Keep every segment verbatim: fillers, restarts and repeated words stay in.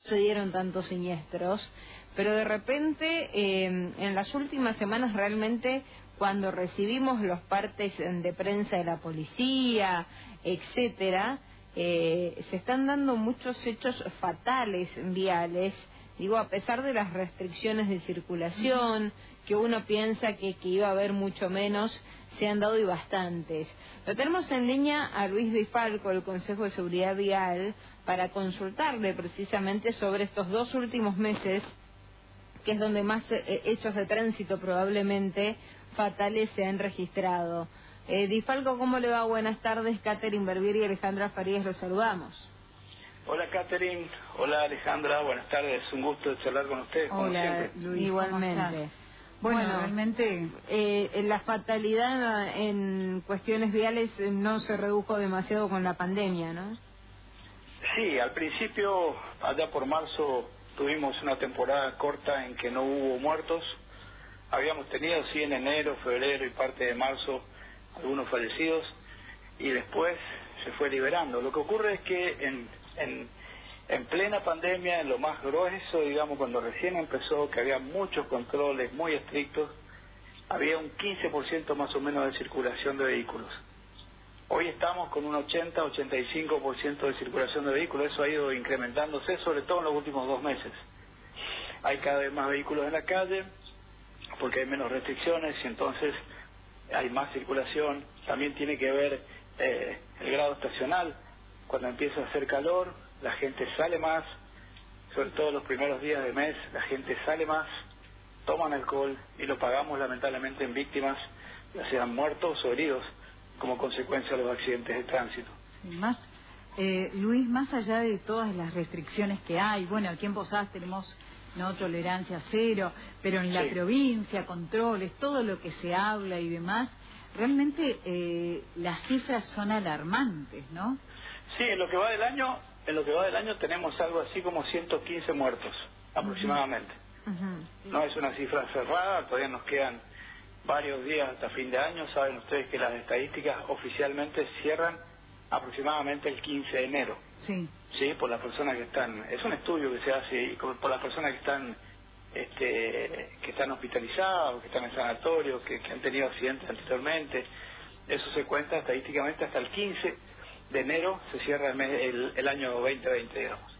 sucedieron tantos siniestros, pero de repente eh, en las últimas semanas realmente cuando recibimos los partes de prensa de la policía, etcétera, eh, se están dando muchos hechos fatales viales. Digo, a pesar de las restricciones de circulación, que uno piensa que, que iba a haber mucho menos, se han dado y bastantes. Lo tenemos en línea a Luis Di Falco, del Consejo de Seguridad Vial, para consultarle precisamente sobre estos dos últimos meses, que es donde más eh, hechos de tránsito probablemente fatales se han registrado. Eh, Di Falco, ¿cómo le va? Buenas tardes. Catherine Berbieri y Alejandra Farías, los saludamos. Hola Catherine, hola Alejandra, buenas tardes, un gusto charlar con ustedes. Como Hola siempre. Luis, igualmente. Bueno, bueno, realmente eh, la fatalidad en cuestiones viales no se redujo demasiado con la pandemia, ¿no? Sí, al principio, allá por marzo, tuvimos una temporada corta en que no hubo muertos. Habíamos tenido, sí, en enero, febrero y parte de marzo, algunos fallecidos, y después se fue liberando. Lo que ocurre es que en, en, en plena pandemia, en lo más grueso, digamos, cuando recién empezó, que había muchos controles muy estrictos, había un quince por ciento más o menos de circulación de vehículos. Hoy estamos con un ochenta a ochenta y cinco por ciento de circulación de vehículos. Eso ha ido incrementándose, sobre todo en los últimos dos meses. Hay cada vez más vehículos en la calle, porque hay menos restricciones y entonces hay más circulación. También tiene que ver eh, el grado estacional. Cuando empieza a hacer calor, la gente sale más, sobre todo los primeros días del mes, la gente sale más, toman alcohol y lo pagamos lamentablemente en víctimas, ya sean muertos o heridos, como consecuencia de los accidentes de tránsito. Sí, más, eh, Luis, más allá de todas las restricciones que hay, bueno, aquí en Posadas tenemos no tolerancia cero, pero en la Sí. provincia, controles, todo lo que se habla y demás, realmente eh, las cifras son alarmantes, ¿no? Sí, en lo que va del año, en lo que va del año tenemos algo así como ciento quince muertos, aproximadamente. Uh-huh. No es una cifra cerrada, todavía nos quedan varios días hasta fin de año. Saben ustedes que las estadísticas oficialmente cierran aproximadamente el quince de enero. Sí. Sí, por las personas que están, es un estudio que se hace y por las personas que están este, que están hospitalizadas, que están en sanatorio, que, que han tenido accidentes anteriormente. Eso se cuenta estadísticamente hasta el quince de enero, se cierra el, mes, el, el año veinte veinte, digamos.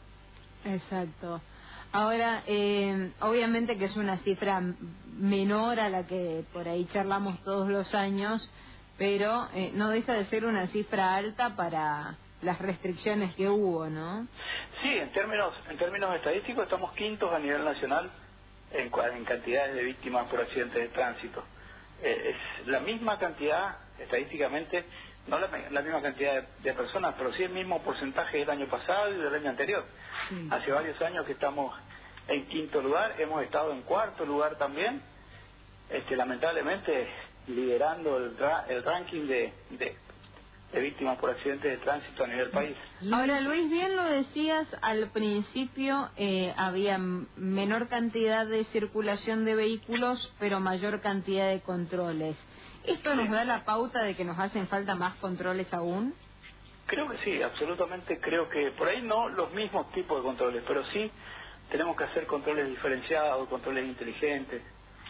Exacto. Ahora, eh, obviamente que es una cifra menor a la que por ahí charlamos todos los años, pero eh, no deja de ser una cifra alta para las restricciones que hubo, ¿no? Sí, en términos en términos estadísticos estamos quintos a nivel nacional en, en cantidades de víctimas por accidentes de tránsito. Eh, es la misma cantidad, estadísticamente, no la, la misma cantidad de, de personas, pero sí el mismo porcentaje del año pasado y del año anterior. Sí. Hace varios años que estamos en quinto lugar, hemos estado en cuarto lugar también, este, lamentablemente liderando el, el ranking de, de, de víctimas por accidentes de tránsito a nivel país. Ahora, Luis, bien lo decías, al principio eh, había menor cantidad de circulación de vehículos, pero mayor cantidad de controles. ¿Esto nos da la pauta de que nos hacen falta más controles aún? Creo que sí, absolutamente creo que por ahí no los mismos tipos de controles, pero sí tenemos que hacer controles diferenciados, controles inteligentes.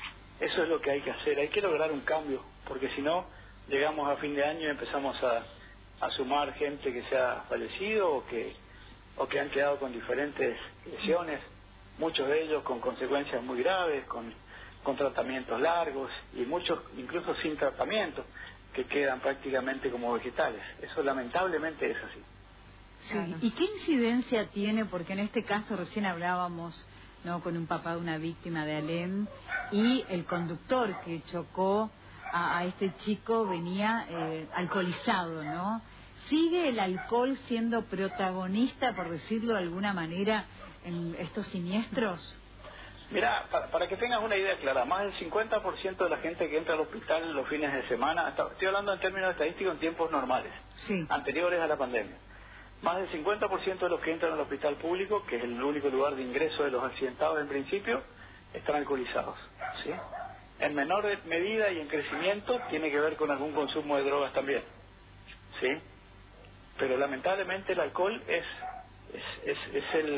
Eso es lo que hay que hacer, hay que lograr un cambio, porque si no, llegamos a fin de año y empezamos a, a sumar gente que se ha fallecido o que, o que han quedado con diferentes lesiones, muchos de ellos con consecuencias muy graves, con, con tratamientos largos y muchos incluso sin tratamiento, que quedan prácticamente como vegetales. Eso lamentablemente es así. Sí. Claro. ¿Y qué incidencia tiene? Porque en este caso recién hablábamos, ¿no?, con un papá de una víctima de Alem, y el conductor que chocó a, a este chico venía eh, alcoholizado, ¿no? ¿Sigue el alcohol siendo protagonista, por decirlo de alguna manera, en estos siniestros? Mira, para, para que tengas una idea clara, más del cincuenta por ciento de la gente que entra al hospital los fines de semana, estoy hablando en términos estadísticos en tiempos normales, sí, anteriores a la pandemia, más del cincuenta por ciento de los que entran al hospital público, que es el único lugar de ingreso de los accidentados en principio, están alcoholizados, ¿sí? En menor medida y en crecimiento tiene que ver con algún consumo de drogas también, ¿sí? Pero lamentablemente el alcohol es, es, es, es el...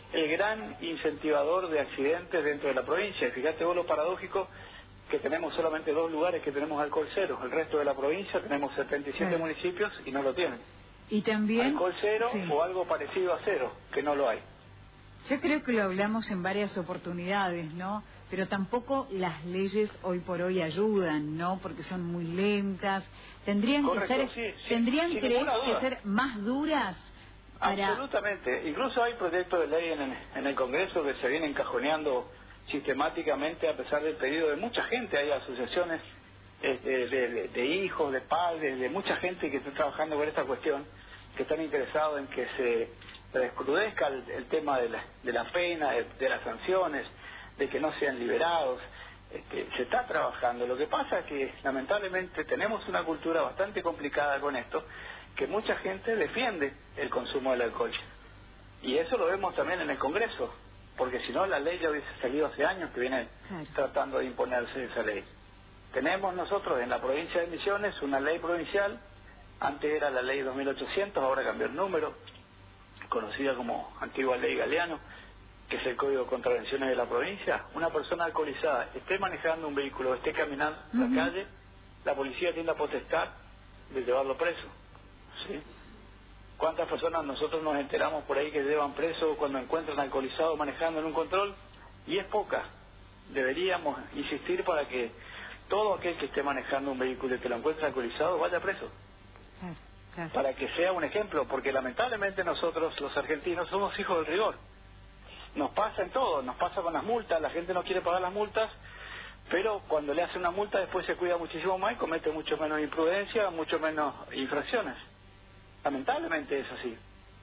el gran incentivador de accidentes dentro de la provincia. Y fíjate vos lo paradójico, que tenemos solamente dos lugares que tenemos alcohol cero. El resto de la provincia tenemos setenta y siete sí. municipios y no lo tienen. Y también... Alcohol cero sí. o algo parecido a cero, que no lo hay. Yo creo que lo hablamos en varias oportunidades, ¿no? Pero tampoco las leyes hoy por hoy ayudan, ¿no? Porque son muy lentas. Tendrían Correcto, que ser, sí, sí, tendrían sin creer ninguna que duda. ser más duras para... Absolutamente. Incluso hay proyectos de ley en, en el Congreso que se vienen cajoneando sistemáticamente a pesar del pedido de mucha gente. Hay asociaciones eh, de, de, de hijos, de padres, de mucha gente que está trabajando con esta cuestión, que están interesados en que se descrudezca el, el tema de la, de la pena, de, de las sanciones, de que no sean liberados. Este, se está trabajando. Lo que pasa es que lamentablemente tenemos una cultura bastante complicada con esto, que mucha gente defiende el consumo del alcohol. Y eso lo vemos también en el Congreso, porque si no la ley ya hubiese salido hace años que viene claro. tratando de imponerse esa ley. Tenemos nosotros en la provincia de Misiones una ley provincial, antes era la ley dos mil ochocientos, ahora cambió el número, conocida como antigua ley Galeano, que es el Código de Contravenciones de la provincia. Una persona alcoholizada esté manejando un vehículo, esté caminando en uh-huh. la calle, la policía tiene la potestad de llevarlo preso. ¿Sí? ¿Cuántas personas nosotros nos enteramos por ahí que llevan preso cuando encuentran alcoholizado manejando en un control? Y es poca. Deberíamos insistir para que todo aquel que esté manejando un vehículo y que lo encuentre alcoholizado vaya preso. Claro, claro. Para que sea un ejemplo, porque lamentablemente nosotros los argentinos somos hijos del rigor. Nos pasa en todo, nos pasa con las multas, la gente no quiere pagar las multas, pero cuando le hace una multa después se cuida muchísimo más y comete mucho menos imprudencia, mucho menos infracciones. Lamentablemente es así.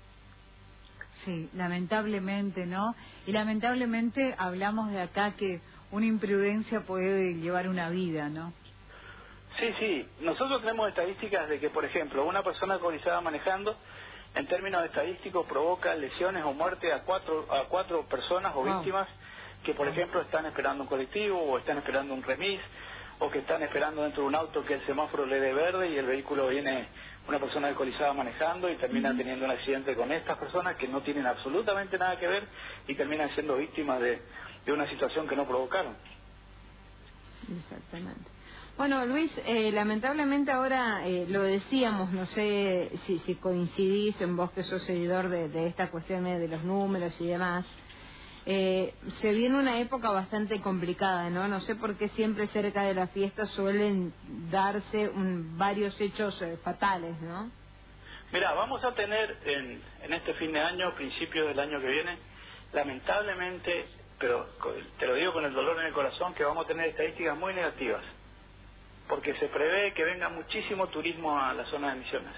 Sí, lamentablemente, ¿no? Y lamentablemente hablamos de acá que una imprudencia puede llevar una vida, ¿no? Sí, sí. Nosotros tenemos estadísticas de que, por ejemplo, una persona alcoholizada manejando, en términos estadísticos, provoca lesiones o muerte a cuatro a cuatro personas o wow. víctimas que, por ejemplo, están esperando un colectivo o están esperando un remis o que están esperando dentro de un auto que el semáforo le dé verde y el vehículo viene una persona alcoholizada manejando y termina uh-huh. teniendo un accidente con estas personas que no tienen absolutamente nada que ver y terminan siendo víctimas de, de una situación que no provocaron. Exactamente. Bueno, Luis, eh, lamentablemente ahora eh, lo decíamos, no sé si, si coincidís en vos que sos seguidor de, de esta cuestión de los números y demás. Eh, se viene una época bastante complicada, ¿no? No sé por qué siempre cerca de las fiestas suelen darse un, varios hechos eh, fatales, ¿no? Mira, vamos a tener en, en este fin de año, principios del año que viene, lamentablemente, pero te lo digo con el dolor en el corazón, que vamos a tener estadísticas muy negativas, porque se prevé que venga muchísimo turismo a la zona de Misiones.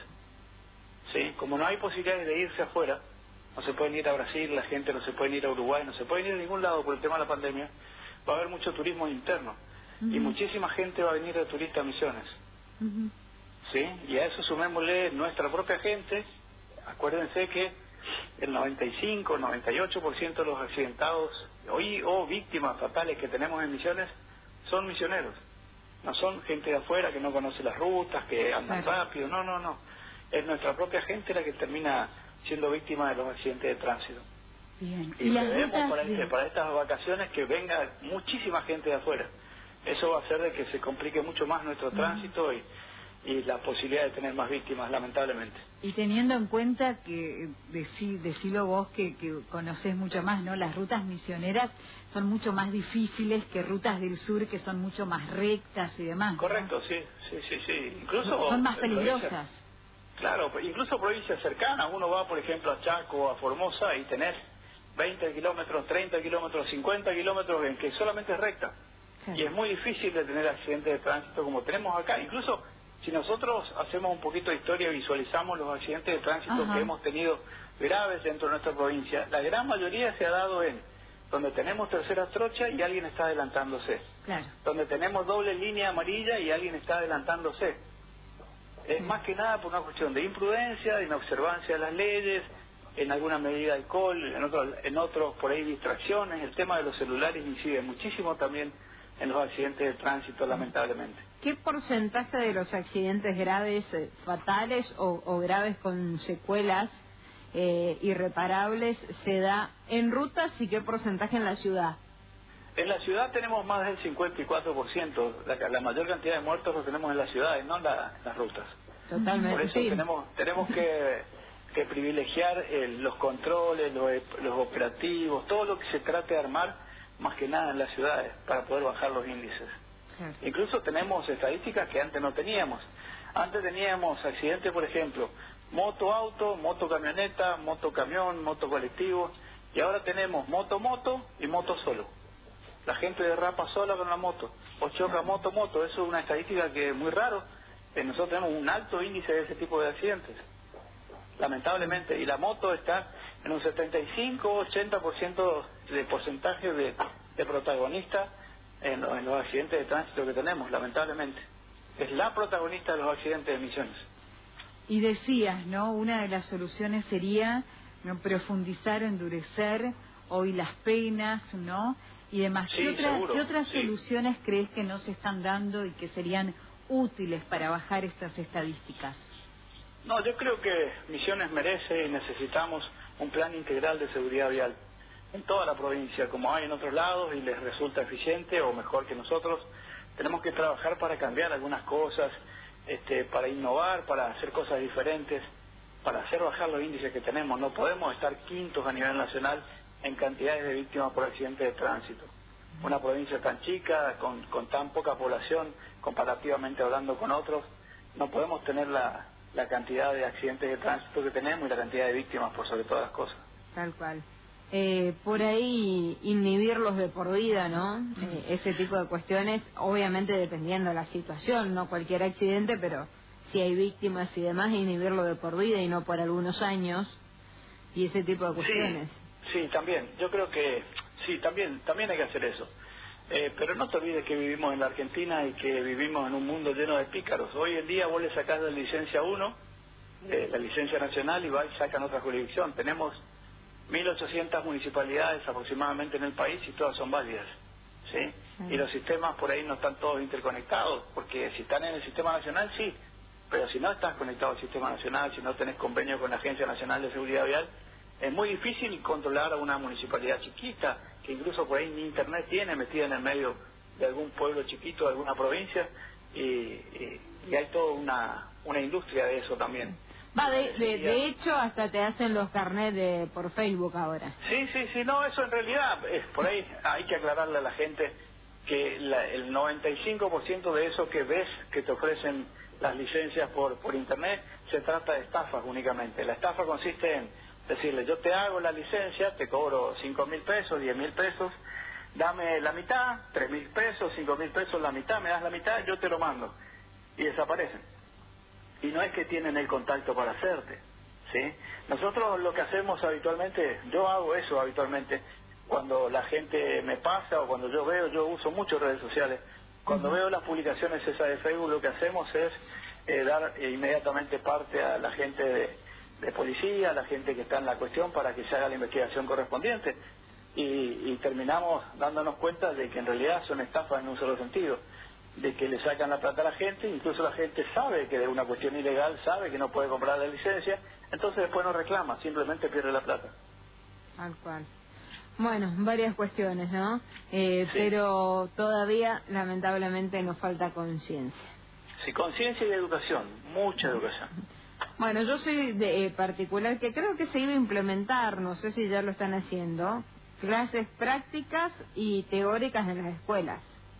¿Sí? Como no hay posibilidades de irse afuera, no se pueden ir a Brasil, la gente no se puede ir a Uruguay, no se puede ir a ningún lado por el tema de la pandemia, va a haber mucho turismo interno. Uh-huh. Y muchísima gente va a venir de turista a Misiones. Uh-huh. ¿Sí? Y a eso sumémosle nuestra propia gente. Acuérdense que el noventa y cinco, noventa y ocho por ciento de los accidentados hoy o víctimas fatales que tenemos en Misiones son misioneros. No son gente de afuera que no conoce las rutas, que andan claro. rápido, no, no, no. Es nuestra propia gente la que termina siendo víctima de los accidentes de tránsito. Bien. Y, y prevemos para, este, para estas vacaciones que venga muchísima gente de afuera. Eso va a hacer de que se complique mucho más nuestro uh-huh. tránsito y, y la posibilidad de tener más víctimas, lamentablemente. Y teniendo en cuenta que, decí, decilo vos que, que conocés mucho más, ¿no? Las rutas misioneras son mucho más difíciles que rutas del sur que son mucho más rectas y demás. Correcto, ¿no? sí, sí, sí, sí. Incluso son más peligrosas. Provincias, claro, incluso provincias cercanas. Uno va, por ejemplo, a Chaco, a Formosa y tenés veinte kilómetros, treinta kilómetros, cincuenta kilómetros en que solamente es recta. Sí. Y es muy difícil de tener accidentes de tránsito como tenemos acá. Incluso si nosotros hacemos un poquito de historia y visualizamos los accidentes de tránsito Ajá. que hemos tenido graves dentro de nuestra provincia, la gran mayoría se ha dado en donde tenemos tercera trocha y alguien está adelantándose. Claro. Donde tenemos doble línea amarilla y alguien está adelantándose. Es sí. más que nada por una cuestión de imprudencia, de inobservancia de las leyes, en alguna medida alcohol, en otros, en otros por ahí distracciones. El tema de los celulares incide muchísimo también en los accidentes de tránsito, lamentablemente. ¿Qué porcentaje de los accidentes graves, eh, fatales o, o graves con secuelas eh, irreparables se da en rutas y qué porcentaje en la ciudad? En la ciudad tenemos más del cincuenta y cuatro por ciento, la, la mayor cantidad de muertos lo tenemos en las ciudades, no en, la, en las rutas. Totalmente. Por eso sí. tenemos tenemos que, que privilegiar el, los controles, los, los operativos, todo lo que se trate de armar, más que nada en las ciudades, para poder bajar los índices. Sí. Incluso tenemos estadísticas que antes no teníamos. Antes teníamos accidentes, por ejemplo, moto-auto, moto-camioneta, moto-camión, moto-colectivo, y ahora tenemos moto-moto y moto-solo. La gente derrapa sola con la moto, o choca moto-moto, eso es una estadística que es muy raro. Nosotros tenemos un alto índice de ese tipo de accidentes, lamentablemente, y la moto está en un setenta y cinco a ochenta por ciento de porcentaje de, de protagonista en, en los accidentes de tránsito que tenemos, lamentablemente. Es la protagonista de los accidentes de Misiones. Y decías, ¿no? Una de las soluciones sería, ¿no?, profundizar, endurecer hoy las penas, ¿no? Y demás. Sí, ¿Qué, otra, seguro, ¿Qué otras sí. soluciones crees que no se están dando y que serían útiles para bajar estas estadísticas? No, yo creo que Misiones merece y necesitamos un plan integral de seguridad vial en toda la provincia, como hay en otros lados y les resulta eficiente o mejor que nosotros. Tenemos que trabajar para cambiar algunas cosas, este, para innovar, para hacer cosas diferentes, para hacer bajar los índices que tenemos. No podemos estar quintos a nivel nacional en cantidades de víctimas por accidentes de tránsito. Una provincia tan chica, con, con tan poca población, comparativamente hablando con otros, no podemos tener la, la cantidad de accidentes de tránsito que tenemos y la cantidad de víctimas por sobre todas las cosas. Tal cual. Eh, por ahí inhibirlos de por vida, ¿no? Eh, ese tipo de cuestiones, obviamente dependiendo de la situación, no cualquier accidente, pero si hay víctimas y demás, inhibirlo de por vida y no por algunos años, y ese tipo de cuestiones. Sí, sí, también, yo creo que sí, también, también hay que hacer eso. Eh, pero no te olvides que vivimos en la Argentina y que vivimos en un mundo lleno de pícaros. Hoy en día vos le sacás la licencia uno, eh, la licencia nacional, y va y sacan otra jurisdicción. Tenemos mil ochocientas municipalidades aproximadamente en el país y todas son válidas, ¿sí? Uh-huh. Y los sistemas por ahí no están todos interconectados, porque si están en el sistema nacional, sí, pero si no estás conectado al sistema nacional, si no tenés convenio con la Agencia Nacional de Seguridad Vial, es muy difícil controlar a una municipalidad chiquita, que incluso por ahí ni internet tiene, metida en el medio de algún pueblo chiquito, de alguna provincia, y, y, y hay toda una, una industria de eso también. Va, de, de, de hecho, hasta te hacen los carnets de, por Facebook ahora. Sí, sí, sí, no, eso en realidad, es por ahí hay que aclararle a la gente que la, el noventa y cinco por ciento de eso que ves que te ofrecen las licencias por, por internet, se trata de estafas únicamente. La estafa consiste en decirle, yo te hago la licencia, te cobro cinco mil pesos, diez mil pesos, dame la mitad, tres mil pesos, cinco mil pesos, la mitad, me das la mitad, yo te lo mando. Y desaparecen. Y no es que tienen el contacto para hacerte, ¿sí? Nosotros lo que hacemos habitualmente, yo hago eso habitualmente, cuando la gente me pasa o cuando yo veo, yo uso mucho redes sociales, cuando uh-huh. veo las publicaciones esas de Facebook, lo que hacemos es eh, dar eh, inmediatamente parte a la gente de, de policía, a la gente que está en la cuestión para que se haga la investigación correspondiente, y, y terminamos dándonos cuenta de que en realidad son estafas en un solo sentido, de que le sacan la plata a la gente, incluso la gente sabe que de una cuestión ilegal, sabe que no puede comprar la licencia, entonces después no reclama, simplemente pierde la plata. Tal cual. Bueno, varias cuestiones, ¿no? Eh, sí. Pero todavía, lamentablemente, nos falta conciencia. Sí, conciencia y educación, mucha educación. Bueno, yo soy de eh, particular que creo que se iba a implementar, no sé si ya lo están haciendo, clases prácticas y teóricas en las escuelas.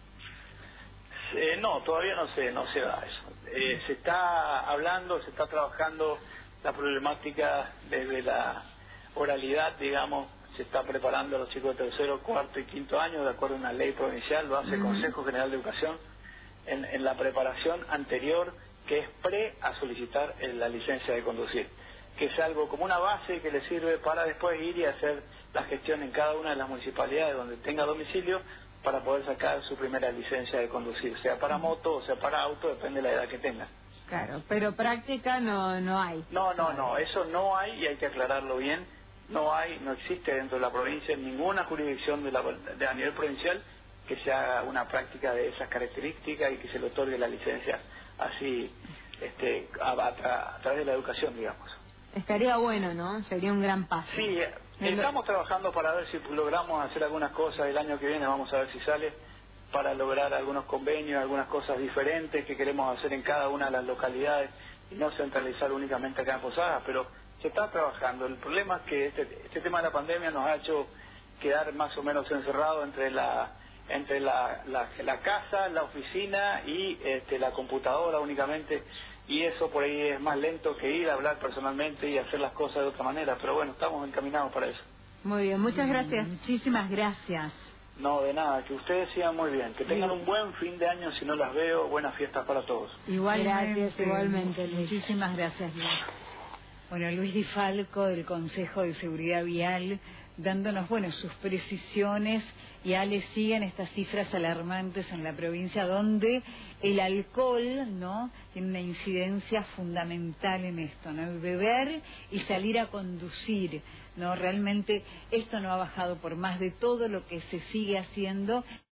Eh, no, todavía no se, no se da eso. Eh, se está hablando, se está trabajando la problemática desde la oralidad, digamos, se está preparando a los chicos de tercero, cuarto y quinto año, de acuerdo a una ley provincial, lo hace el uh-huh. Consejo General de Educación, en, en la preparación anterior, que es pre a solicitar la licencia de conducir, que es algo como una base que le sirve para después ir y hacer la gestión en cada una de las municipalidades donde tenga domicilio, para poder sacar su primera licencia de conducir, sea para moto o sea para auto, depende de la edad que tenga. Claro, pero práctica no no hay. No, no, no, eso no hay y hay que aclararlo bien. No hay, no existe dentro de la provincia en ninguna jurisdicción de, la, de a nivel provincial que se haga una práctica de esas características y que se le otorgue la licencia así, este, a, a, a través de la educación, digamos. Estaría bueno, ¿no? Sería un gran paso. Sí, estamos trabajando para ver si logramos hacer algunas cosas el año que viene, vamos a ver si sale, para lograr algunos convenios, algunas cosas diferentes que queremos hacer en cada una de las localidades y no centralizar únicamente acá en Posadas, pero se está trabajando. El problema es que este, este tema de la pandemia nos ha hecho quedar más o menos encerrados entre la entre la, la, la casa, la oficina y este, la computadora únicamente, y eso por ahí es más lento que ir a hablar personalmente y hacer las cosas de otra manera, pero bueno, estamos encaminados para eso. Muy bien, muchas gracias. Muchísimas gracias. No, de nada, que ustedes sigan muy bien, que tengan un buen fin de año, si no las veo, buenas fiestas para todos. Igualmente, gracias, igualmente, Luis. Muchísimas gracias, Luis. Bueno, Luis Di Falco del Consejo de Seguridad Vial, dándonos, bueno, sus precisiones, y ya le siguen estas cifras alarmantes en la provincia donde el alcohol, ¿no?, tiene una incidencia fundamental en esto, ¿no?, el beber y salir a conducir, ¿no? Realmente esto no ha bajado por más de todo lo que se sigue haciendo.